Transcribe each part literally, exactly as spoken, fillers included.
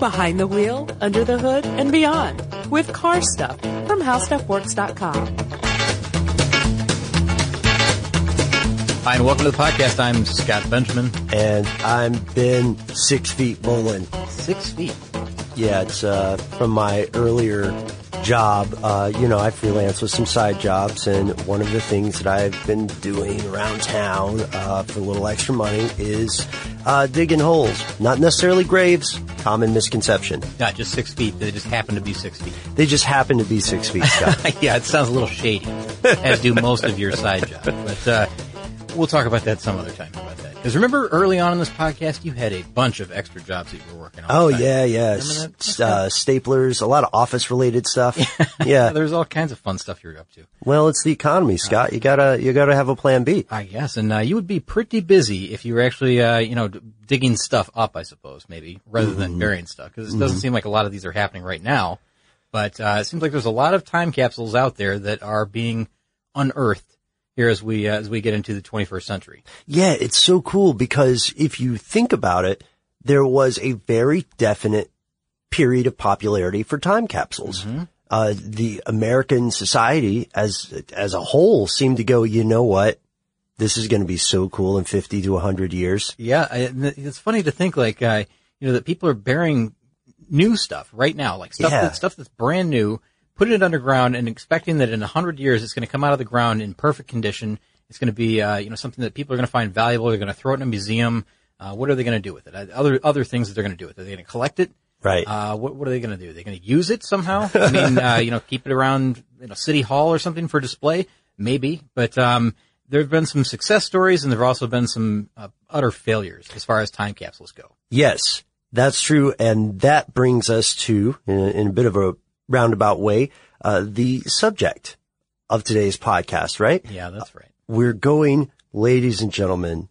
behind the wheel, under the hood, and beyond with Car Stuff from How Stuff Works dot com. Hi, and welcome to the podcast. I'm Scott Benjamin. And I'm Ben Six Feet Bolin. Six feet? Yeah, it's uh, from my earlier job. Uh, you know, I freelance with some side jobs, and one of the things that I've been doing around town uh, for a little extra money is uh, digging holes. Not necessarily graves. Common misconception. Not just six feet. They just happen to be six feet. They just happen to be six feet, Scott. Yeah, it sounds a little shady, as do most of your side jobs. But uh, we'll talk about that some other time about that. Because remember, early on in this podcast, you had a bunch of extra jobs that you were working on. Oh, yeah, yeah. S- uh, staplers, a lot of office-related stuff. Yeah. There's all kinds of fun stuff you're up to. Well, it's the economy, Scott. You gotta, you gotta have a plan B. I guess. And uh, you would be pretty busy if you were actually, uh, you know, digging stuff up, I suppose, maybe, rather mm-hmm. than burying stuff. Because it mm-hmm. doesn't seem like a lot of these are happening right now. But uh, it seems like there's a lot of time capsules out there that are being unearthed here as we uh, as we get into the twenty-first century. Yeah, it's so cool because if you think about it, there was a very definite period of popularity for time capsules. Mm-hmm. Uh, the American society as as a whole seemed to go, you know what? This is going to be so cool in fifty to one hundred years. Yeah, I, it's funny to think like, uh, you know, that people are burying new stuff right now, like stuff, yeah. that, stuff that's brand new, putting it underground and expecting that in one hundred years it's going to come out of the ground in perfect condition. It's going to be, uh, you know, something that people are going to find valuable. They're going to throw it in a museum. Uh, what are they going to do with it? Other other things that they're going to do with it. Are they going to collect it? Right. Uh, what, what are they going to do? Are they going to use it somehow? I mean, uh, you know, keep it around, you know, City Hall or something for display? Maybe. But, um, there have been some success stories and there have also been some uh, utter failures as far as time capsules go. Yes, that's true. And that brings us to, in a, in a bit of a roundabout way, uh, the subject of today's podcast, right? Yeah, that's right. We're going, ladies and gentlemen,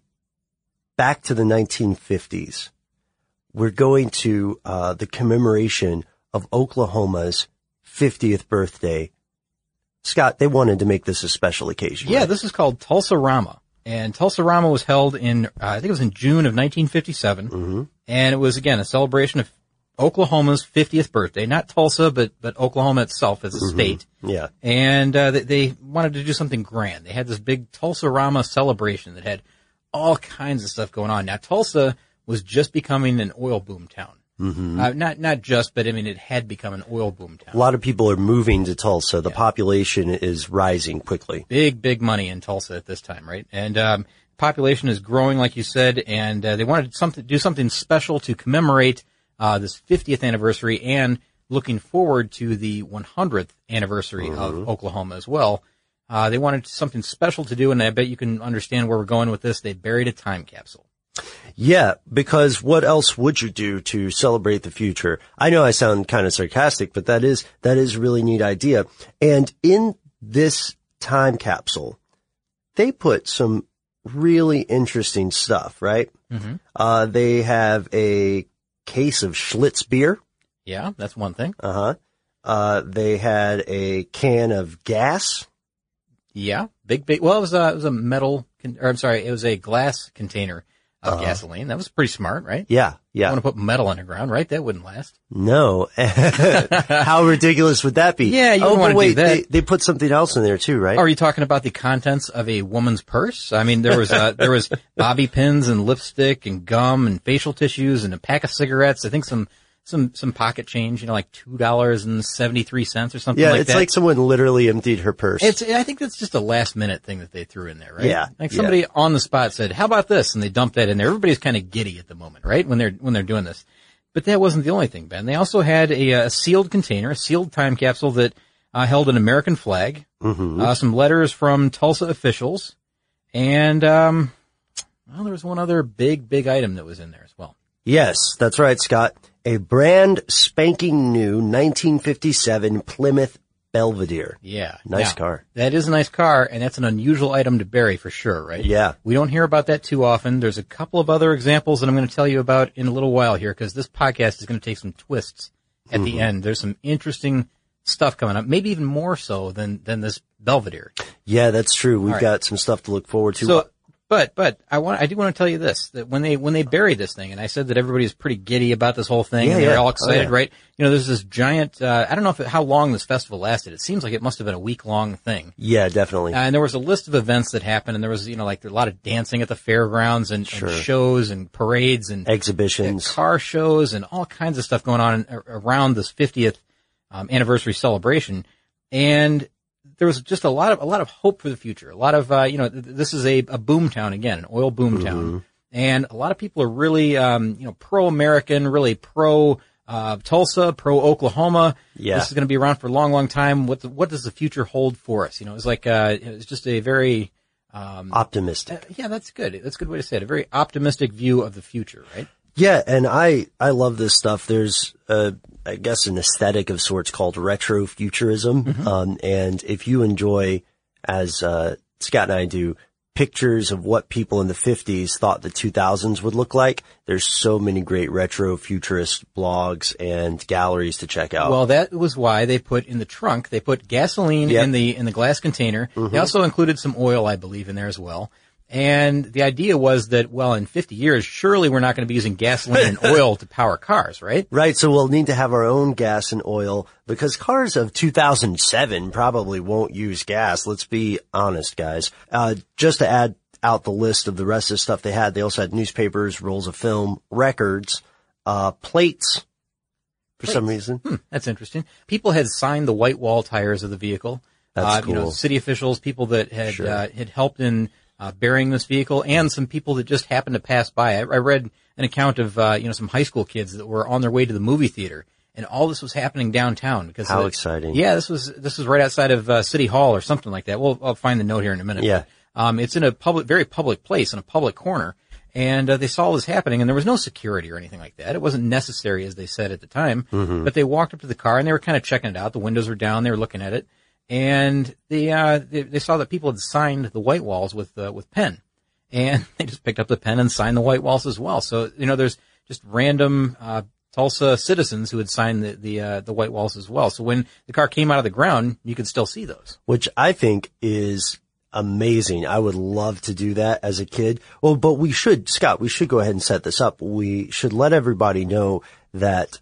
back to the nineteen fifties. We're going to uh the commemoration of Oklahoma's fiftieth birthday. Scott, they wanted to make this a special occasion. Yeah, right? This is called Tulsa-Rama. And Tulsa-Rama was held in, uh, I think it was in June of nineteen fifty-seven. Mm-hmm. And it was, again, a celebration of Oklahoma's fiftieth birthday. Not Tulsa, but but Oklahoma itself as a mm-hmm. state. Yeah. And uh, they, they wanted to do something grand. They had this big Tulsa-Rama celebration that had all kinds of stuff going on. Now, Tulsa was just becoming an oil boom town. Mm-hmm. Uh, not not just, but I mean, it had become an oil boom town. A lot of people are moving to Tulsa. The yeah. population is rising quickly. Big, big money in Tulsa at this time, right? And um, population is growing, like you said, and uh, they wanted something, do something special to commemorate uh, this fiftieth anniversary and looking forward to the one hundredth anniversary mm-hmm. of Oklahoma as well. Uh, they wanted something special to do, and I bet you can understand where we're going with this. They buried a time capsule. Yeah, because what else would you do to celebrate the future? I know I sound kind of sarcastic, but that is, that is a really neat idea. And in this time capsule, they put some really interesting stuff, right? Mm-hmm. Uh, they have a case of Schlitz beer. Yeah, that's one thing. Uh-huh. Uh, they had a can of gas. Yeah, big, big, well, it was a, it was a metal, con- or I'm sorry, it was a glass container of uh-huh. gasoline. That was pretty smart, right? Yeah, yeah. You want to put metal underground, right? That wouldn't last. No. How ridiculous would that be? Yeah, you oh, don't want to wait, do that. They, they put something else in there too, right? Are you talking about the contents of a woman's purse? I mean, there was uh, there was bobby pins and lipstick and gum and facial tissues and a pack of cigarettes. I think some some some pocket change, you know, like two dollars and seventy three cents or something yeah, like that. Yeah, it's like someone literally emptied her purse. It's I think that's just a last minute thing that they threw in there, right? Yeah. Like somebody yeah. on the spot said, "How about this?" and they dumped that in there. Everybody's kind of giddy at the moment, right? When they're when they're doing this. But that wasn't the only thing, Ben. They also had a, a sealed container, a sealed time capsule that uh, held an American flag, mm-hmm. uh, some letters from Tulsa officials, and um, well, there was one other big, big item that was in there as well. Yes, that's right, Scott. A brand spanking new nineteen fifty-seven Plymouth Belvedere. Yeah. Nice now, car. That is a nice car, and that's an unusual item to bury for sure, right? Yeah. We don't hear about that too often. There's a couple of other examples that I'm going to tell you about in a little while here, because this podcast is going to take some twists at mm-hmm. the end. There's some interesting stuff coming up, maybe even more so than, than this Belvedere. Yeah, that's true. We've right. got some stuff to look forward to. So, But, but I want, I do want to tell you this, that when they, when they buried this thing, and I said that everybody was pretty giddy about this whole thing, Yeah, and they're yeah. all excited, Oh, yeah. right? You know, there's this giant, uh, I don't know if it, how long this festival lasted. It seems like it must have been a week long thing. Yeah, definitely. Uh, and there was a list of events that happened, and there was, you know, like a lot of dancing at the fairgrounds and, Sure. and shows and parades and Exhibitions. uh, car shows and all kinds of stuff going on in, around this fiftieth um, anniversary celebration. And there was just a lot of a lot of hope for the future. A lot of uh, you know, th- this is a, a boom town again, an oil boom Mm-hmm. town, and a lot of people are really um, you know pro-American, really pro uh, Tulsa, pro Oklahoma. Yeah. This is going to be around for a long, long time. What the, what does the future hold for us? You know, it's like uh, it's just a very um, Optimistic. uh, yeah, that's good. That's a good way to say it. A very optimistic view of the future, right? Yeah, and I, I love this stuff. There's, uh, I guess an aesthetic of sorts called retrofuturism. Mm-hmm. Um, and if you enjoy, as, uh, Scott and I do, pictures of what people in the fifties thought the two thousands would look like, there's so many great retrofuturist blogs and galleries to check out. Well, that was why they put in the trunk, they put gasoline Yep. in the, in the glass container. They also included some oil, I believe, in there as well. And the idea was that, well, in fifty years, surely we're not going to be using gasoline and oil to power cars, right? Right, so we'll need to have our own gas and oil because cars of two thousand seven probably won't use gas. Let's be honest, guys. Uh, just to add out the list of the rest of the stuff they had, they also had newspapers, rolls of film, records, uh, plates for some reason. Hmm, that's interesting. People had signed the white wall tires of the vehicle. That's uh, You know, cool. city officials, people that had, Sure. uh, had helped in, uh, burying this vehicle, and some people that just happened to pass by. I, I read an account of, uh, you know, some high school kids that were on their way to the movie theater, and all this was happening downtown because How the- exciting. Yeah, this was this was right outside of uh, City Hall or something like that. We'll I'll find the note here in a minute. Yeah. But, um, it's in a public, very public place, in a public corner, and uh, they saw this happening, and there was no security or anything like that. It wasn't necessary, as they said at the time. Mm-hmm. But they walked up to the car and they were kind of checking it out. The windows were down. They were looking at it, and they uh, they, they saw that people had signed the white walls with uh, with pen. And they just picked up the pen and signed the white walls as well. So, you know, there's just random, uh, Tulsa citizens who had signed the, the, uh, the white walls as well. So when the car came out of the ground, you could still see those. Which I think is amazing. I would love to do that as a kid. Well, but we should, Scott, we should go ahead and set this up. We should let everybody know that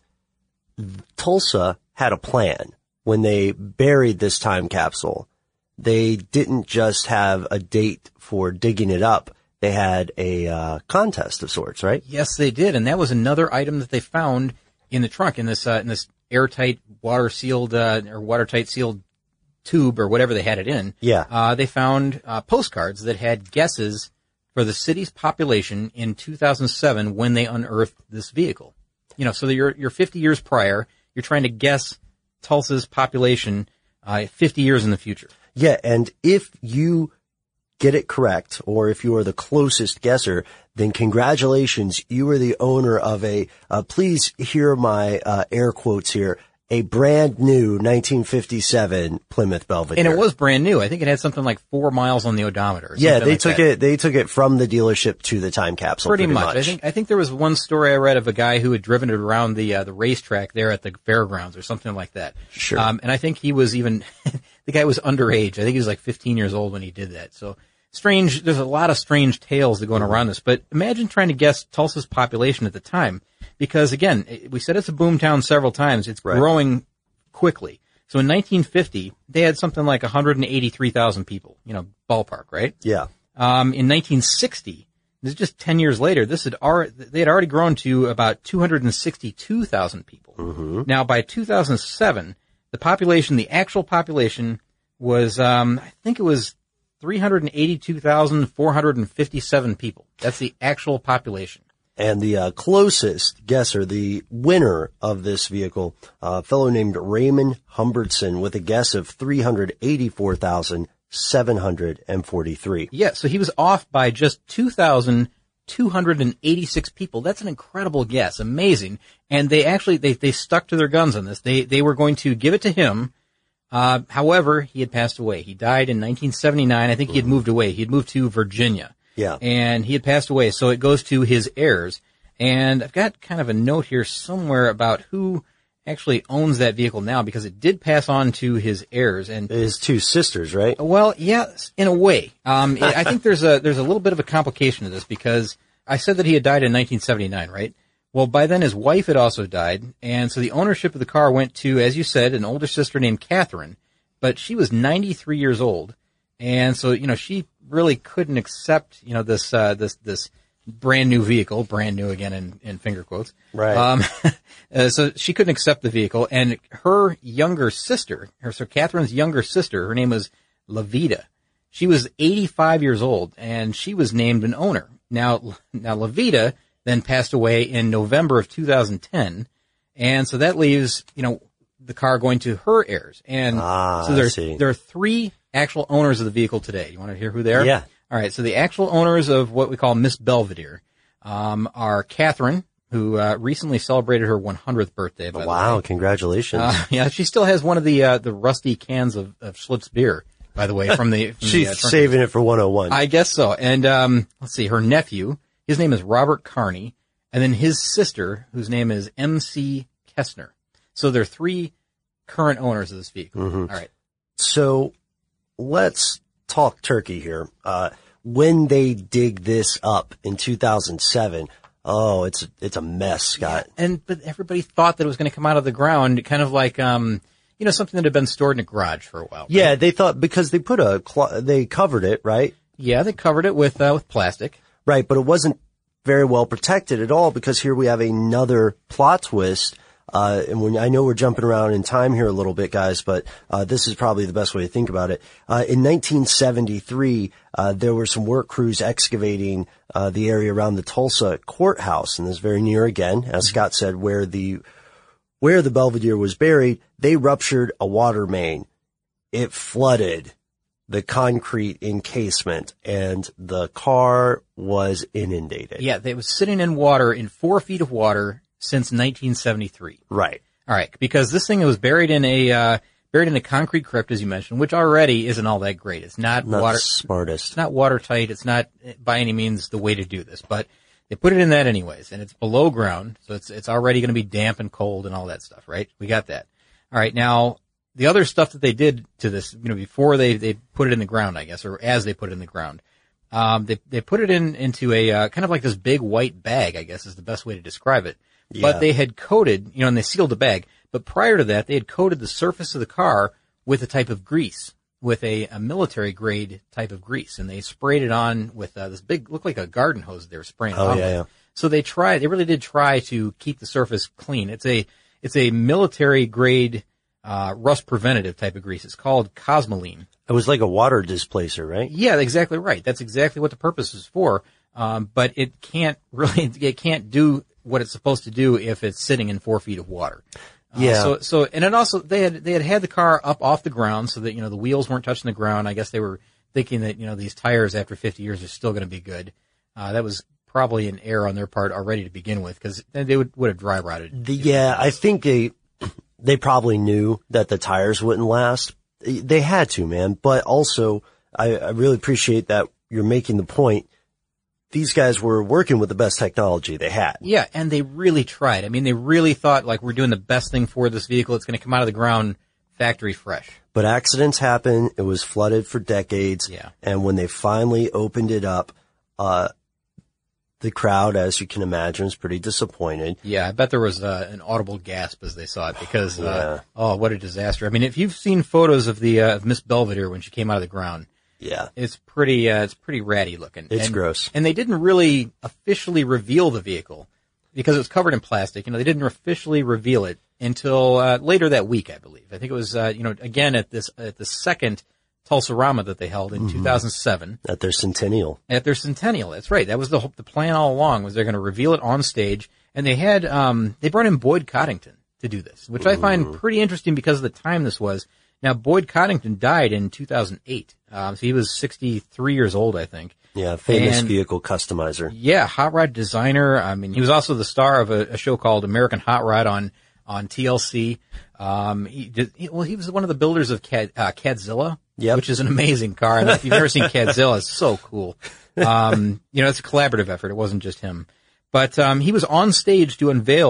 Tulsa had a plan when they buried this time capsule. They didn't just have a date for digging it up. They had a uh, contest of sorts, right? Yes, they did. And that was another item that they found in the trunk, in this, uh, in this airtight, water sealed, uh, or watertight sealed tube or whatever they had it in. Yeah. Uh, they found, uh, postcards that had guesses for the city's population in two thousand seven when they unearthed this vehicle. You know, so that you're, you're fifty years prior, you're trying to guess Tulsa's population, uh, fifty years in the future. Yeah, and if you get it correct, or if you are the closest guesser, then congratulations, you are the owner of a, uh, please hear my, uh, air quotes here, a brand new nineteen fifty-seven Plymouth Belvedere. And it was brand new. I think it had something like four miles on the odometer. Or Yeah, something they like took that. it, they took it from the dealership to the time capsule. Pretty, Pretty, much. I think I think there was one story I read of a guy who had driven it around the uh, the racetrack there at the fairgrounds or something like that. Sure. Um, and I think he was even the guy was underage. I think he was like fifteen years old when he did that. So strange. There's a lot of strange tales that go on around this. But imagine trying to guess Tulsa's population at the time, because again, it- we said it's a boom town several times. It's Right. growing quickly. So in nineteen fifty, they had something like one hundred eighty-three thousand people. You know, ballpark, right? Yeah. Um, in nineteen sixty, this is just ten years later, this had already, they had already grown to about two hundred sixty-two thousand people. Mm-hmm. Now by two thousand seven, the population, the actual population was, um, I think it was three hundred eighty-two thousand four hundred fifty-seven people. That's the actual population. And the uh, closest guesser, the winner of this vehicle, a fellow named Raymond Humbertson, with a guess of three hundred eighty-four thousand seven hundred forty-three. Yeah, so he was off by just two thousand two hundred eighty-six people. That's an incredible guess. Amazing. And they actually, they, they stuck to their guns on this. They, they were going to give it to him. Uh, however, he had passed away. He died in nineteen seventy-nine. I think he had moved away. He had moved to Virginia. Yeah. And he had passed away. So it goes to his heirs. And I've got kind of a note here somewhere about who actually owns that vehicle now because it did pass on to his heirs. And His two sisters, right? well, yes, in a way. Um, I think there's a there's a little bit of a complication to this because I said that he had died in nineteen seventy-nine, right? Well, by then his wife had also died, and so the ownership of the car went to, as you said, an older sister named Catherine, but she was ninety-three years old, and so, you know, she really couldn't accept, you know, this, uh, this, this brand new vehicle, brand new again in, in finger quotes. Right. Um, uh, so she couldn't accept the vehicle, and her younger sister, her, so Catherine's younger sister, her name was Levita. She was eighty-five years old, and she was named an owner. Now, now Levita then passed away in November of two thousand ten. And so that leaves, you know, the car going to her heirs. And Ah, so there, I see. there are three actual owners of the vehicle today. You want to hear who they are? Yeah. All right. So the actual owners of what we call Miss Belvedere, um, are Catherine, who, uh, recently celebrated her one hundredth birthday. By Wow, the way. congratulations. Uh, yeah, she still has one of the, uh, the rusty cans of, of Schlitz beer, by the way, from the, from She's the, uh, trunk. saving it for one oh one. I guess so. And, um, let's see, her nephew, his name is Robert Carney, and then his sister, whose name is M C Kessner. So there are three current owners of this vehicle. Mm-hmm. All right. So let's talk turkey here. Uh, when they dig this up in two thousand seven, oh, it's, it's a mess, Scott. And, but everybody thought that it was going to come out of the ground, kind of like, um, you know, something that had been stored in a garage for a while. Right? Yeah, they thought because they put a, cl- they covered it, right? Yeah, they covered it with, uh, with plastic. Right, but it wasn't very well protected at all because here we have another plot twist. Uh, and when I know we're jumping around in time here a little bit, guys, but, uh, this is probably the best way to think about it. Uh, in nineteen seventy-three, uh, there were some work crews excavating, uh, the area around the Tulsa courthouse. And this is very near again, as Scott said, where the, where the Belvedere was buried. They ruptured a water main. It flooded the concrete encasement, and the car was inundated. Yeah, they was sitting in water, in four feet of water since nineteen seventy-three. Right. All right, because this thing was buried in a, uh, buried in a concrete crypt, as you mentioned, which already isn't all that great. It's not, Not water, the smartest. it's not watertight. It's not by any means the way to do this, but they put it in that anyways, and it's below ground, so it's, it's already going to be damp and cold and all that stuff, right? We got that. All right, now, the other stuff that they did to this, you know, before they, they put it in the ground, I guess, or as they put it in the ground, um, they, they put it in, into a, uh, kind of like this big white bag, I guess is the best way to describe it. Yeah. But they had coated, you know, and they sealed the bag, but prior to that, they had coated the surface of the car with a type of grease, with a, a military grade type of grease, and they sprayed it on with, uh, this big, looked like a garden hose they were spraying it Oh, on yeah, with. yeah. So they tried, they really did try to keep the surface clean. It's a, it's a military grade, uh, rust preventative type of grease. It's called Cosmoline. It was like a water displacer, right? Yeah, exactly right. That's exactly what the purpose is for. Um, but it can't really, it can't do what it's supposed to do if it's sitting in four feet of water. Uh, Yeah. So, so, and it also, they had, they had had the car up off the ground so that, you know, the wheels weren't touching the ground. I guess they were thinking that, you know, these tires after fifty years are still going to be good. Uh, that was probably an error on their part already to begin with, because then they would, would have dry rotted. The, yeah, I think they, they probably knew that the tires wouldn't last. They had to, man. But also, I, I really appreciate that you're making the point. These guys were working with the best technology they had. Yeah, and they really tried. I mean, they really thought, like, we're doing the best thing for this vehicle. It's going to come out of the ground factory fresh. But accidents happen. It was flooded for decades. Yeah. And when they finally opened it up, uh, the crowd, as you can imagine, was pretty disappointed. Yeah, I bet there was uh, an audible gasp as they saw it because, uh, Yeah. oh, what a disaster. I mean, if you've seen photos of the, uh, of Miss Belvedere when she came out of the ground, Yeah. it's pretty, uh, it's pretty ratty looking. It's and, gross. And they didn't really officially reveal the vehicle because it was covered in plastic. You know, they didn't officially reveal it until, uh, later that week, I believe. I think it was, uh, you know, again at this, at the second Tulsa-Rama that they held in Mm-hmm. two thousand seven. At their centennial. At their centennial. That's right. That was the whole- the plan all along, was they're going to reveal it on stage. And they had, um, they brought in Boyd Coddington to do this, which I find pretty interesting because of the time this was. Now, Boyd Coddington died in two thousand eight. Um, so he was sixty-three years old, I think. Yeah, famous And- vehicle customizer. Yeah, hot rod designer. I mean, he was also the star of a, a show called American Hot Rod on, on T L C. Um, he did, he, well, he was one of the builders of Cad, uh, Cadzilla. Yep. Which is an amazing car. And if you've never seen Cadzilla, it's so cool. Um, you know, it's a collaborative effort. It wasn't just him. But, um, he was on stage to unveil,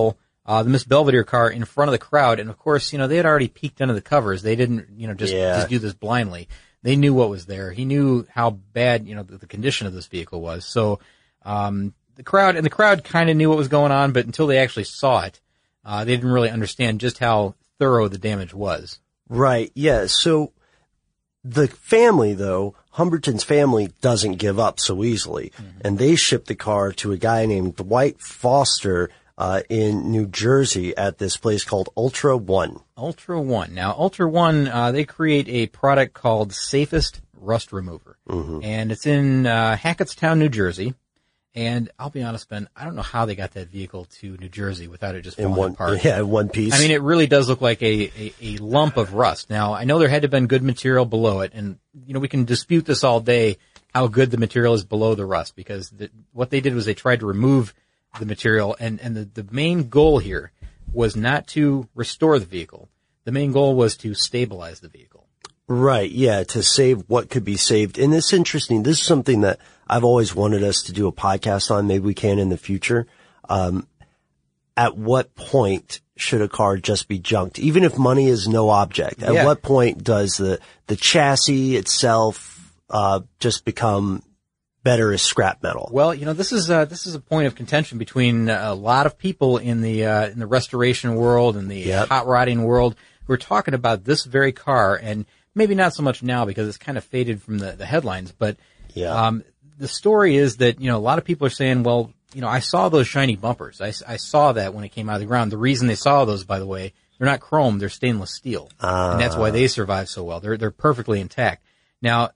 uh, the Miss Belvedere car in front of the crowd. And of course, you know, they had already peeked under the covers. They didn't, you know, just, Yeah. just do this blindly. They knew what was there. He knew how bad, you know, the, the condition of this vehicle was. So, um, the crowd, and the crowd kind of knew what was going on, but until they actually saw it, uh, they didn't really understand just how thorough the damage was. Right. Yeah. So the family, though, Humberton's family doesn't give up so easily. Mm-hmm. And they shipped the car to a guy named Dwight Foster, uh, in New Jersey at this place called Ultra One. Ultra One. Now, Ultra One, uh, they create a product called Safest Rust Remover. Mm-hmm. And it's in, uh, Hackettstown, New Jersey. And I'll be honest, Ben, I don't know how they got that vehicle to New Jersey without it just falling in one, apart. Yeah, in one piece. I mean, it really does look like a, a, a lump of rust. Now, I know there had to have been good material below it, and, you know, we can dispute this all day, how good the material is below the rust, because the, what they did was they tried to remove the material, and, and the, the main goal here was not to restore the vehicle. The main goal was to stabilize the vehicle. Right, yeah, to save what could be saved. And it's interesting. This is something that I've always wanted us to do a podcast on. Maybe we can in the future. Um, at what point should a car just be junked? Even if money is no object, at Yeah. what point does the, the chassis itself, uh, just become better as scrap metal? Well, you know, this is, uh, this is a point of contention between a lot of people in the, uh, in the restoration world and the Yep. hot rodding world who are talking about this very car, and maybe not so much now because it's kind of faded from the, the headlines, but, Yeah. um, the story is that, you know, a lot of people are saying, well, you know, I saw those shiny bumpers. I, I saw that when it came out of the ground. The reason they saw those, by the way, they're not chrome, they're stainless steel. Uh, and that's why they survive so well. They're, they're perfectly intact. Now,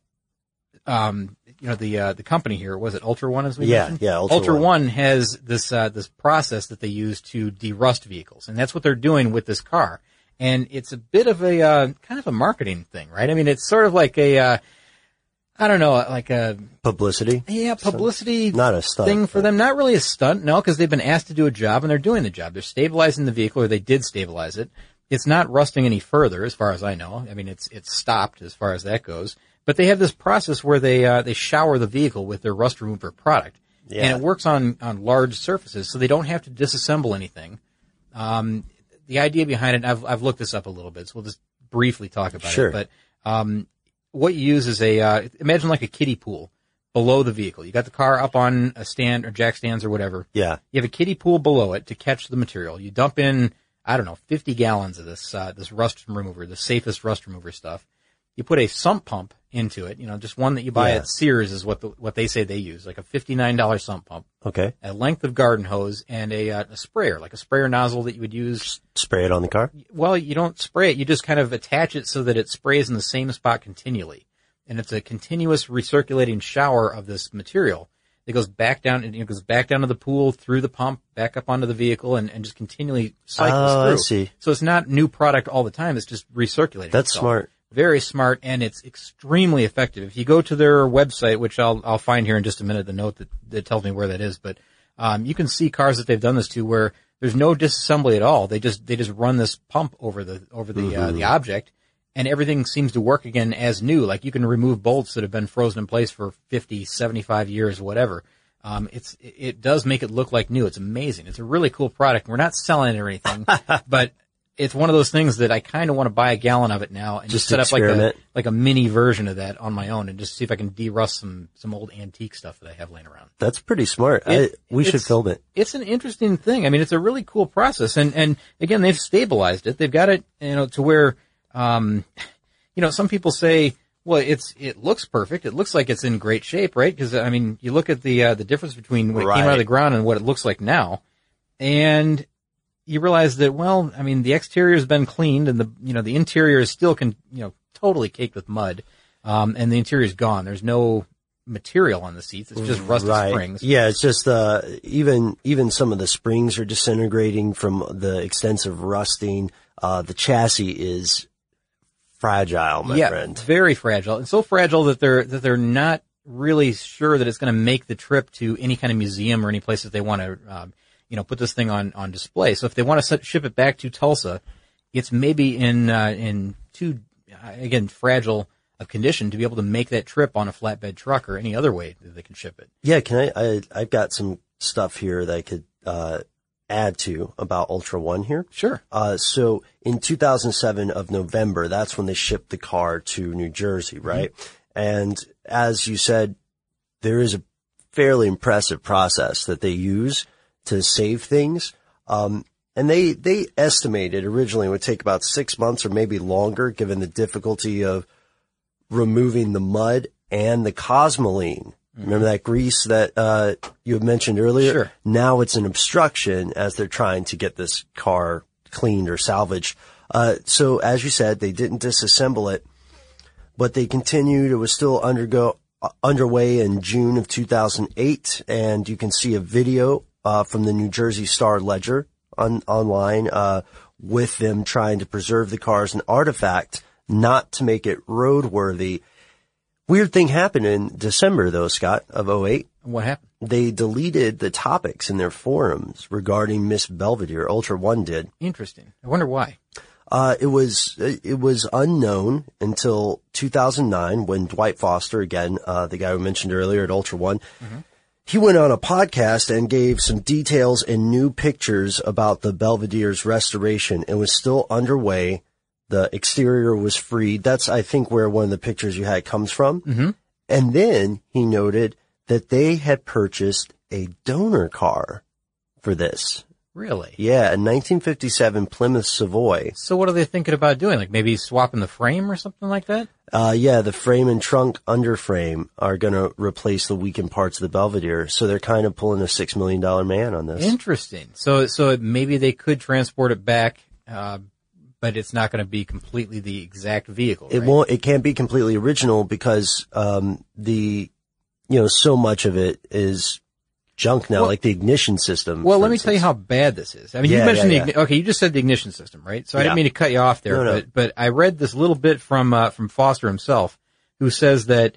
um, you know, the, uh, the company here, was it Ultra One as we Yeah, mentioned? yeah, Ultra Ultra One. One has this, uh, this process that they use to derust vehicles. And that's what they're doing with this car. And it's a bit of a, uh, kind of a marketing thing, right? I mean, it's sort of like a, uh, I don't know, like a, publicity? yeah, publicity Not a stunt, thing for but- them. Not really a stunt, no, because they've been asked to do a job and they're doing the job. They're stabilizing the vehicle, or they did stabilize it. It's not rusting any further, as far as I know. I mean, it's, it's stopped as far as that goes. But they have this process where they, uh, they shower the vehicle with their rust remover product. Yeah. And it works on, on large surfaces, so they don't have to disassemble anything. Um, the idea behind it, I've, I've looked this up a little bit, so we'll just briefly talk about Sure. it. But, um, what you use is a, uh, imagine like a kiddie pool below the vehicle. You got the car up on a stand or jack stands or whatever. Yeah. You have a kiddie pool below it to catch the material. You dump in, I don't know, fifty gallons of this, uh, this rust remover, the safest rust remover stuff. You put a sump pump into it, you know, just one that you buy Yeah. at Sears is what the, what they say they use, like a fifty-nine dollars sump pump, Okay. a length of garden hose, and a, uh, a sprayer, like a sprayer nozzle that you would use. Spray it on the car? Well, you don't spray it. You just kind of attach it so that it sprays in the same spot continually. And it's a continuous recirculating shower of this material that goes back down, and it goes back down to the pool, through the pump, back up onto the vehicle, and, and just continually cycles Oh, I through. see. So it's not new product all the time. It's just recirculating. That's itself. smart. Very smart, and it's extremely effective. If you go to their website, which I'll I'll find here in just a minute, the note that, that tells me where that is, but um, you can see cars that they've done this to where there's no disassembly at all. They just they just run this pump over the over the Mm-hmm. uh, the object, and everything seems to work again as new. Like you can remove bolts that have been frozen in place for fifty, seventy-five years, whatever. Um, it's it, it does make it look like new. It's amazing. It's a really cool product. We're not selling it or anything, but it's one of those things that I kind of want to buy a gallon of it now and just, Just set up like a, experiment. like a mini version of that on my own and just see if I can de-rust some, some old antique stuff that I have laying around. That's pretty smart. It- I, we should it's- film it. It's an interesting thing. I mean, it's a really cool process. And, and again, they've stabilized it. They've got it, you know, to where, um, you know, some people say, well, it's, it looks perfect. It looks like it's in great shape, right? Cause I mean, you look at the, uh, the difference between when it came out Right. of the ground and what it looks like now. And you realize that, well, I mean, the exterior has been cleaned and the, you know, the interior is still, con, you know, totally caked with mud. Um, and the interior is gone. There's no material on the seats. It's just rusty Right. springs. Yeah, it's just, uh, even, even some of the springs are disintegrating from the extensive rusting. Uh, the chassis is fragile, my yeah, friend. very fragile, and so fragile that they're that they're not really sure that it's going to make the trip to any kind of museum or any place that they want to, um, you know, put this thing on on display. So if they want to set, ship it back to Tulsa, it's maybe in uh, in too uh, again fragile of condition to be able to make that trip on a flatbed truck or any other way that they can ship it. Yeah, can I, I, I've got some stuff here that I could, uh, add to about Ultra One here. Sure. Uh, so in two thousand seven of November, that's when they shipped the car to New Jersey, right? Mm-hmm. And as you said, there is a fairly impressive process that they use to save things. Um, and they, they estimated originally it would take about six months or maybe longer, given the difficulty of removing the mud and the cosmoline. Remember that grease that uh you had mentioned earlier? Sure. Now it's an obstruction as they're trying to get this car cleaned or salvaged. Uh so as you said, they didn't disassemble it, but they continued. It was still undergo uh, underway in June of two thousand eight, and you can see a video uh from the New Jersey Star Ledger on online uh with them trying to preserve the car as an artifact, not to make it roadworthy. Weird thing happened in December, though, Scott, of oh eight. What happened? They deleted the topics in their forums regarding Miss Belvedere. Ultra One did. Interesting. I wonder why. Uh, it was, it was unknown until two thousand nine when Dwight Foster, again, uh, the guy we mentioned earlier at Ultra One, mm-hmm. he went on a podcast and gave some details and new pictures about the Belvedere's restoration. It was still underway. The exterior was freed. That's, I think, where one of the pictures you had comes from. Mm-hmm. And then he noted that they had purchased a donor car for this. Really? Yeah, a nineteen fifty-seven Plymouth Savoy. So what are they thinking about doing? Like maybe swapping the frame or something like that? Uh, yeah, the frame and trunk underframe are going to replace the weakened parts of the Belvedere. So they're kind of pulling a six million dollars man on this. Interesting. So, so maybe they could transport it back, uh, but it's not going to be completely the exact vehicle, right? It won't, it can't be completely original because, um, the, you know, so much of it is junk now, well, like the ignition system. Well, let me instance. tell you how bad this is. I mean, yeah, you mentioned yeah, the, yeah. okay, you just said the ignition system, right? So I yeah. didn't mean to cut you off there, no, no. but, but I read this little bit from, uh, from Foster himself, who says that,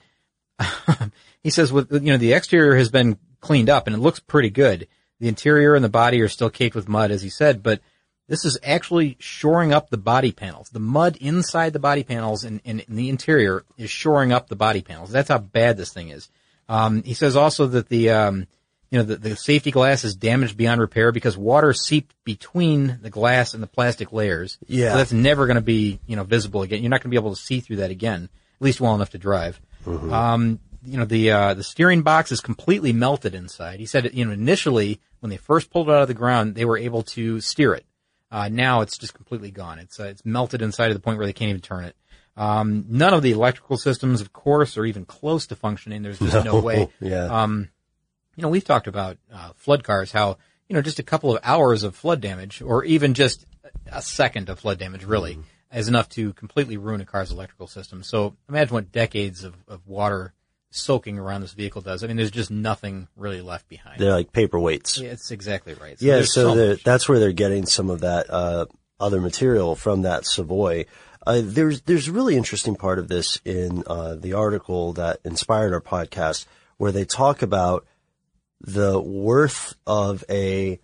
he says with, you know, the exterior has been cleaned up and it looks pretty good. The interior and the body are still caked with mud, as he said, but this is actually shoring up the body panels. The mud inside the body panels and in, in the interior is shoring up the body panels. That's how bad this thing is. Um, he says also that the, um, you know, the, the safety glass is damaged beyond repair because water seeped between the glass and the plastic layers. Yeah. So that's never going to be, you know, visible again. You're not going to be able to see through that again, at least well enough to drive. Mm-hmm. Um, you know, the, uh, the steering box is completely melted inside. He said, you know, initially when they first pulled it out of the ground, they were able to steer it. Uh, now it's just completely gone. It's, uh, it's melted inside to the point where they can't even turn it. Um, none of the electrical systems, of course, are even close to functioning. There's just no, no way. Yeah. Um, you know, we've talked about, uh, flood cars, how, you know, just a couple of hours of flood damage, or even just a second of flood damage, really, mm. is enough to completely ruin a car's electrical system. So imagine what decades of, of water soaking around this vehicle does. I mean, there's just nothing really left behind. They're like paperweights. Yeah, it's exactly right. So yeah, so, so that's where they're getting some of that uh other material from that Savoy. Uh, there's there's a really interesting part of this in uh the article that inspired our podcast, where they talk about the worth of a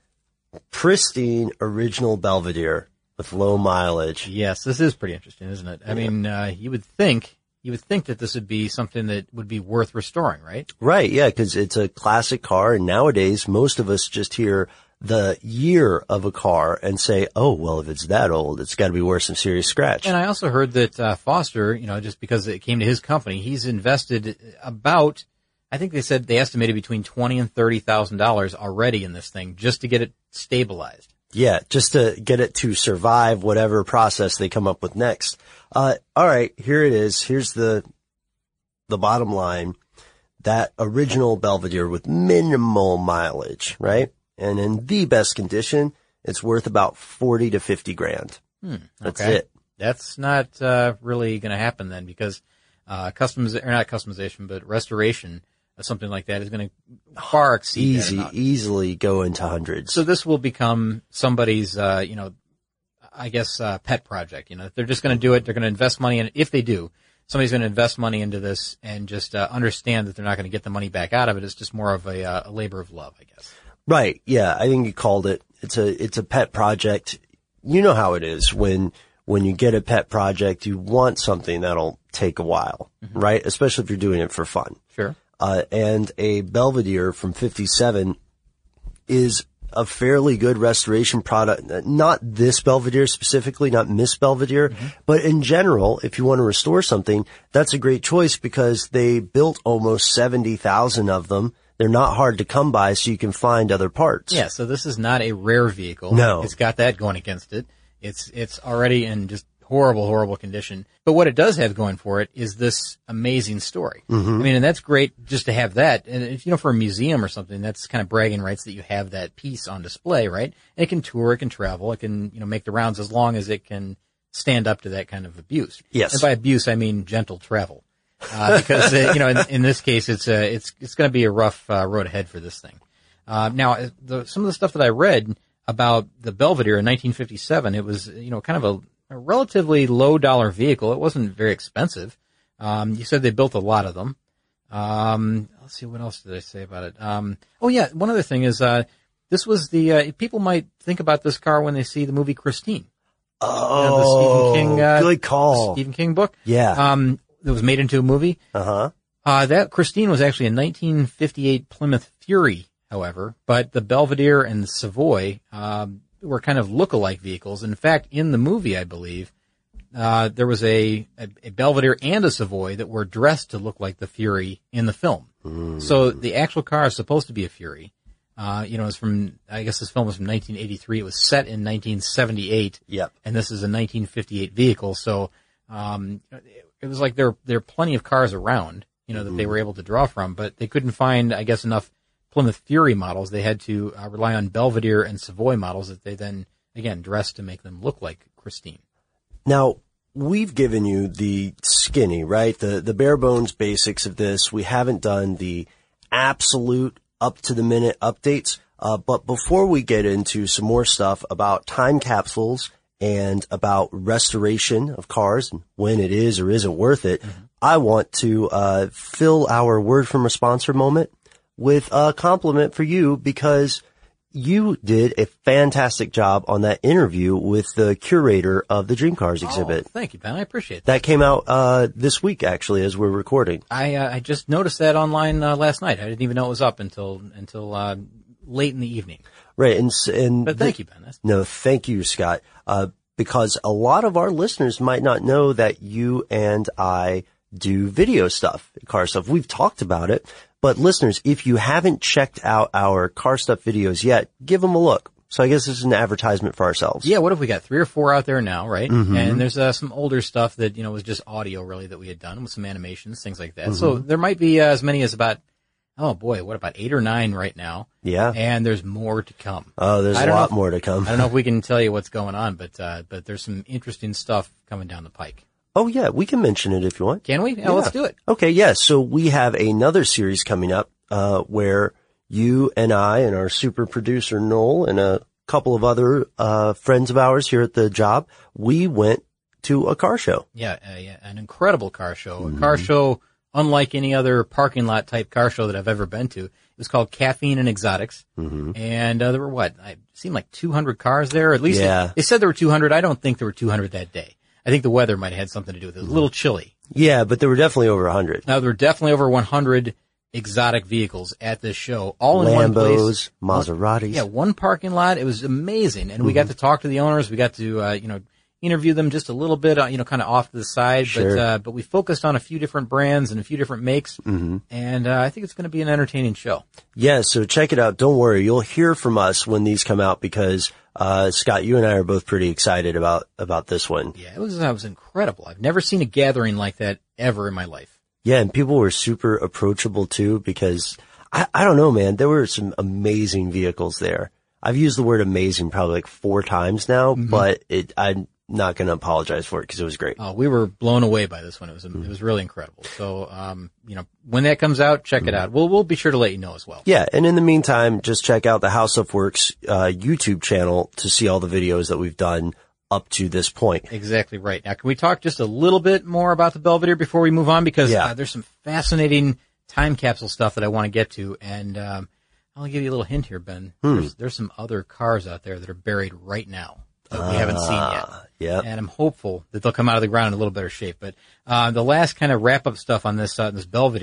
pristine original Belvedere with low mileage. Yes, this is pretty interesting, isn't it? I yeah. mean, uh, you would think. You would think that this would be something that would be worth restoring, right? Right, yeah, because it's a classic car, and nowadays most of us just hear the year of a car and say, oh, well, if it's that old, it's got to be worth some serious scratch. And I also heard that uh, Foster, you know, just because it came to his company, he's invested about, I think they said they estimated between twenty and thirty thousand dollars already in this thing just to get it stabilized. Yeah, just to get it to survive whatever process they come up with next. Uh, all right, here it is. Here's the, the bottom line. That original Belvedere with minimal mileage, right? And in the best condition, it's worth about forty to fifty grand. Hmm, That's okay. it. That's not, uh, really gonna happen then because, uh, customiz, or not customization, but restoration of something like that is gonna far exceed Easy, that amount. easily go into hundreds. So this will become somebody's, uh, you know, I guess, uh, pet project. You know, they're just going to do it. They're going to invest money in it. If they do, somebody's going to invest money into this and just, uh, understand that they're not going to get the money back out of it. It's just more of a, uh, a labor of love, I guess. Right. Yeah. I think you called it. It's a, it's a pet project. You know how it is when, when you get a pet project, you want something that'll take a while, mm-hmm. right? Especially if you're doing it for fun. Sure. Uh, and a Belvedere from fifty-seven is a fairly good restoration product. Not this Belvedere specifically, not Miss Belvedere, mm-hmm. but in general, if you want to restore something, that's a great choice because they built almost seventy thousand of them. They're not hard to come by, so you can find other parts. Yeah, so this is not a rare vehicle. No. It's got that going against it. It's it's already in just horrible, horrible condition. But what it does have going for it is this amazing story. Mm-hmm. I mean, and that's great just to have that. And if, you know, for a museum or something, that's kind of bragging rights that you have that piece on display, right? And it can tour, it can travel, it can, you know, make the rounds as long as it can stand up to that kind of abuse. Yes. And by abuse, I mean gentle travel. Uh, because, uh, you know, in, in this case, it's, uh, it's, it's going to be a rough, uh, road ahead for this thing. Uh, now, the, some of the stuff that I read about the Belvedere in nineteen fifty-seven, it was, you know, kind of a, a relatively low dollar vehicle. It wasn't very expensive. Um, you said they built a lot of them. Um, let's see, what else did I say about it? Um, oh yeah, one other thing is, uh, this was the, uh, people might think about this car when they see the movie Christine. Oh, you know, the Stephen King, uh, good call. Stephen King book. Yeah. Um, that was made into a movie. Uh-huh. Uh, that Christine was actually a nineteen fifty-eight Plymouth Fury, however, but the Belvedere and the Savoy, um, were kind of look-alike vehicles. In fact, in the movie, I believe, uh, there was a, a, a Belvedere and a Savoy that were dressed to look like the Fury in the film. Mm. So the actual car is supposed to be a Fury. Uh, you know, it's from, I guess this film was from nineteen eighty-three. It was set in nineteen seventy-eight. Yep. And this is a nineteen fifty-eight vehicle. So, um, it was like there, there are plenty of cars around, you know, that mm-hmm. they were able to draw from, but they couldn't find, I guess, enough Plymouth Fury models. They had to uh, rely on Belvedere and Savoy models that they then, again, dressed to make them look like Christine. Now, we've given you the skinny, right? The, the bare bones basics of this. We haven't done the absolute up to the minute updates. Uh, but before we get into some more stuff about time capsules and about restoration of cars and when it is or isn't worth it, mm-hmm. I want to, uh, fill our word from a sponsor moment with a compliment for you because you did a fantastic job on that interview with the curator of the Dream Cars exhibit. Oh, thank you, Ben. I appreciate that. That came out, uh, this week actually as we're recording. I, uh, I just noticed that online, uh, last night. I didn't even know it was up until, until, uh, late in the evening. Right. And, and but thank the, you, Ben. That's- no, thank you, Scott. Uh, because a lot of our listeners might not know that you and I do video stuff, car stuff. We've talked about it, but listeners, if you haven't checked out our car stuff videos yet, give them a look. So I guess this is an advertisement for ourselves. Yeah. What if we got three or four out there now, right? Mm-hmm. And there's uh, some older stuff that, you know, was just audio really that we had done with some animations, things like that. Mm-hmm. So there might be uh, as many as about, oh boy, what about eight or nine right now? Yeah. And there's more to come. Oh, there's a lot if, more to come. I don't know if we can tell you what's going on, but, uh, but there's some interesting stuff coming down the pike. Oh yeah, we can mention it if you want. Can we? Yeah, yeah. Let's do it. Okay, yes. Yeah, so we have another series coming up, uh, where you and I and our super producer Noel and a couple of other, uh, friends of ours here at the job, we went to a car show. Yeah, uh, yeah, an incredible car show. Mm-hmm. A car show unlike any other parking lot type car show that I've ever been to. It was called Caffeine and Exotics. Mm-hmm. And, uh, there were what? It seemed like two hundred cars there. At least yeah. they, they said there were two hundred. I don't think there were two hundred that day. I think the weather might have had something to do with it. It was a little chilly. Yeah, but there were definitely over one hundred. Now, there were definitely over one hundred exotic vehicles at this show, all in one place. Lambos, Maseratis. Yeah, one parking lot. It was amazing. And mm-hmm. we got to talk to the owners. We got to, uh, you know, interview them just a little bit, uh, you know, kind of off to the side. Sure. But, uh, but we focused on a few different brands and a few different makes. Mm-hmm. And, uh, I think it's going to be an entertaining show. Yeah, so check it out. Don't worry. You'll hear from us when these come out because, uh, Scott, you and I are both pretty excited about, about this one. Yeah, it was, it was incredible. I've never seen a gathering like that ever in my life. Yeah, and people were super approachable too because I, I don't know, man, there were some amazing vehicles there. I've used the word amazing probably like four times now, mm-hmm. but it, I'm not going to apologize for it because it was great. Oh, we were blown away by this one. It was, mm-hmm. it was really incredible. So, um, you know, when that comes out, check mm-hmm. it out. We'll, we'll be sure to let you know as well. Yeah. And in the meantime, just check out the How Stuff Works, uh, YouTube channel to see all the videos that we've done up to this point. Exactly right. Now, can we talk just a little bit more about the Belvedere before we move on? Because yeah. uh, there's some fascinating time capsule stuff that I want to get to. And um, I'll give you a little hint here, Ben. Hmm. There's, there's some other cars out there that are buried right now that we uh, haven't seen yet. Yeah. And I'm hopeful that they'll come out of the ground in a little better shape. But uh, the last kind of wrap-up stuff on this uh, this Belvedere,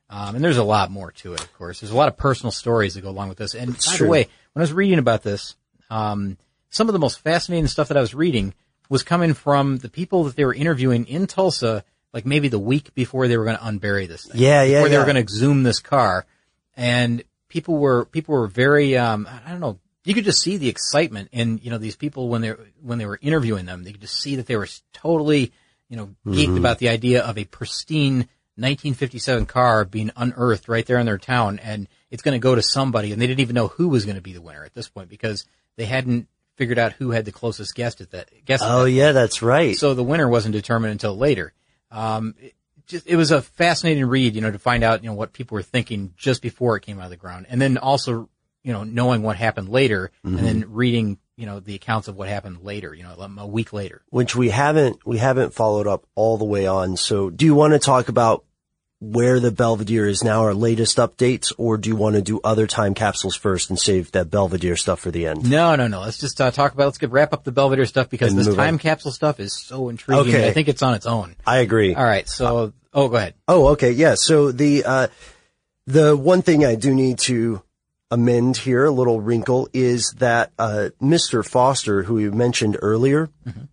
Um, and there's a lot more to it, of course. There's a lot of personal stories that go along with this. And It's by true. the way, when I was reading about this, um, some of the most fascinating stuff that I was reading was coming from the people that they were interviewing in Tulsa, like maybe the week before they were going to unbury this thing. Yeah, yeah, Before they yeah. were going to exhume this car. And people were, people were very, um, I don't know, you could just see the excitement in, you know, these people when they when they were interviewing them. They could just see that they were totally, you know, geeked Mm-hmm. about the idea of a pristine nineteen fifty-seven car being unearthed right there in their town, and it's going to go to somebody, and they didn't even know who was going to be the winner at this point because they hadn't figured out who had the closest guess at that. Guess at Oh, that yeah, that's right. so the winner wasn't determined until later. Um, it, just, it was a fascinating read, you know, to find out, you know, what people were thinking just before it came out of the ground. And then also, you know, knowing what happened later Mm-hmm. and then reading, you know, the accounts of what happened later, you know, a week later. Which we haven't, we haven't followed up all the way on. So do you want to talk about where the Belvedere is now, our latest updates, or do you want to do other time capsules first and save that Belvedere stuff for the end? No, no, no. Let's just uh, talk about, let's get, wrap up the Belvedere stuff because And this move time on. capsule stuff is so intriguing. Okay. I think it's on its own. I agree. All right. So, oh, go ahead. Oh, okay. Yeah. So the, uh, the one thing I do need to amend here, a little wrinkle, is that, uh, Mister Foster, who you mentioned earlier,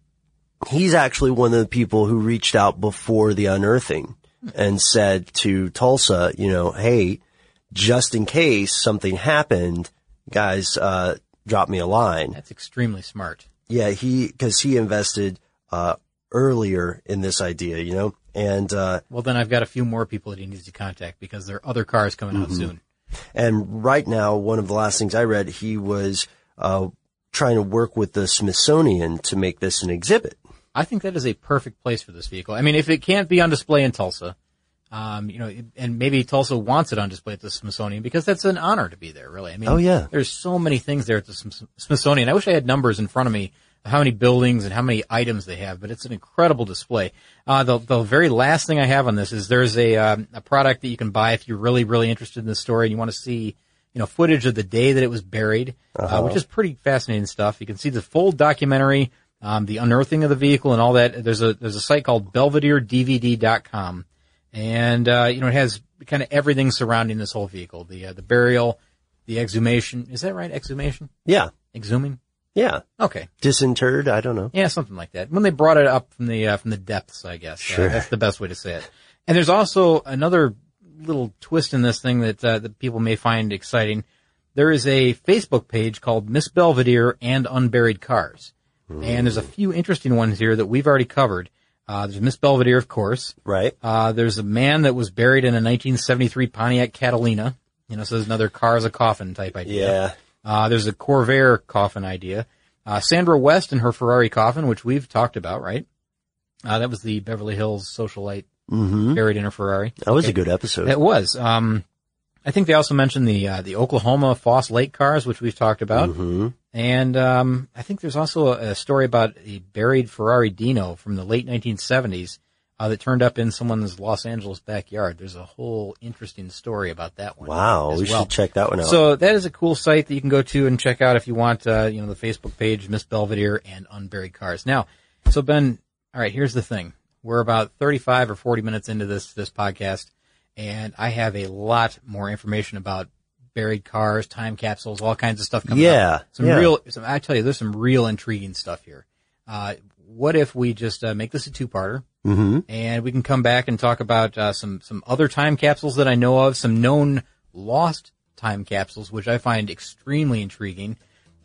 he's actually one of the people who reached out before the unearthing and said to Tulsa, you know, hey, just in case something happened, guys, uh, drop me a line. That's extremely smart. Yeah, he, cause he invested, uh, earlier in this idea, you know, and, uh, Well, then I've got a few more people that he needs to contact because there are other cars coming Mm-hmm. out soon. and right now, one of the last things I read, he was, uh, trying to work with the Smithsonian to make this an exhibit. I think that is a perfect place for this vehicle. I mean, if it can't be on display in Tulsa, um, you know, and maybe Tulsa wants it on display at the Smithsonian because that's an honor to be there, really. I mean, Oh, yeah. there's so many things there at the Sm- Smithsonian. I wish I had numbers in front of me of how many buildings and how many items they have, but it's an incredible display. Uh, the, the very last thing I have on this is there's a, um, a product that you can buy if you're really, really interested in this story and you want to see, you know, footage of the day that it was buried, uh, which is pretty fascinating stuff. You can see the full documentary, um, the unearthing of the vehicle and all that. There's a, there's a site called Belvedere D V D dot com. And, uh, you know, it has kind of everything surrounding this whole vehicle. The, uh, the burial, the exhumation. Is that right? Exhumation? Yeah. Exhuming? Yeah. Okay. Disinterred. I don't know. Yeah, something like that. When they brought it up from the, uh, from the depths, I guess. Sure. Uh, that's the best way to say it. And there's also another little twist in this thing that, uh, that people may find exciting. There is a Facebook page called Miss Belvedere and Unburied Cars. And there's a few interesting ones here that we've already covered. Uh, there's Miss Belvedere, of course. Right. Uh, there's a man that was buried in a nineteen seventy-three Pontiac Catalina. You know, so there's another car as a coffin type idea. Yeah. Uh, there's a Corvair coffin idea. Uh, Sandra West and her Ferrari coffin, which we've talked about, right? Uh, that was the Beverly Hills socialite Mm-hmm. buried in her Ferrari. That was Okay. a good episode. It was. Um, I think they also mentioned the, uh, the Oklahoma Foss Lake cars, which we've talked about. Mm-hmm. And, um, I think there's also a, a story about a buried Ferrari Dino from the late nineteen seventies, uh, that turned up in someone's Los Angeles backyard. There's a whole interesting story about that one. Wow. as We well. should check that one out. So that is a cool site that you can go to and check out if you want, uh, you know, the Facebook page, Miss Belvedere and Unburied Cars. Now, so Ben, all right, here's the thing. We're about thirty-five or forty minutes into this, this podcast, and I have a lot more information about buried cars, time capsules, all kinds of stuff coming Yeah, up. Some yeah. real, some, I tell you, there's some real intriguing stuff here. Uh, what if we just, uh, make this a two-parter? Mm-hmm. And we can come back and talk about uh, some some other time capsules that I know of, some known lost time capsules, which I find extremely intriguing.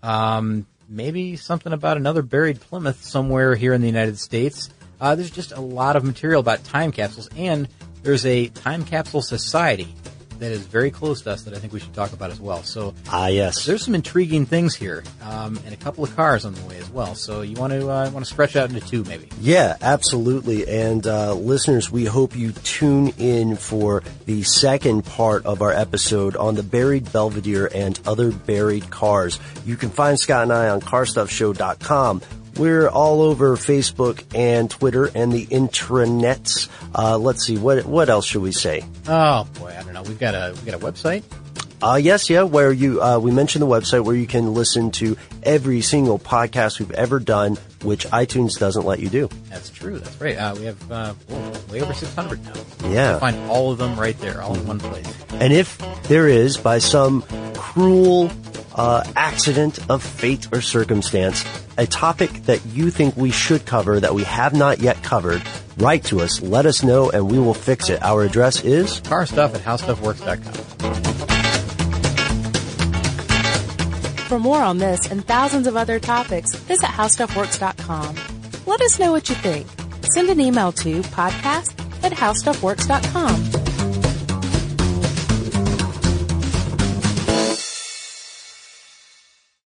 Um, maybe something about another buried Plymouth somewhere here in the United States. Uh, there's just a lot of material about time capsules, and there's a time capsule society that is very close to us that I think we should talk about as well. So Ah, yes. there's some intriguing things here, um, and a couple of cars on the way as well. So you want to uh, want to stretch out into two, maybe. Yeah, absolutely. And uh, listeners, we hope you tune in for the second part of our episode on the buried Belvedere and other buried cars. You can find Scott and I on car stuff show dot com. We're all over Facebook and Twitter and the intranets. Uh, let's see, what what else should we say? Oh boy, I don't know. We've got a we got a website. Uh, yes, yeah, where you, uh, we mentioned the website where you can listen to every single podcast we've ever done, which iTunes doesn't let you do. That's true. That's right. Uh, we have uh, way over six hundred now. Yeah. You find all of them right there, all in one place. And if there is, by some cruel uh, accident of fate or circumstance, a topic that you think we should cover that we have not yet covered, write to us, let us know, and we will fix it. Our address is car stuff at how stuff works dot com. For more on this and thousands of other topics, visit how stuff works dot com. Let us know what you think. Send an email to podcast at how stuff works dot com.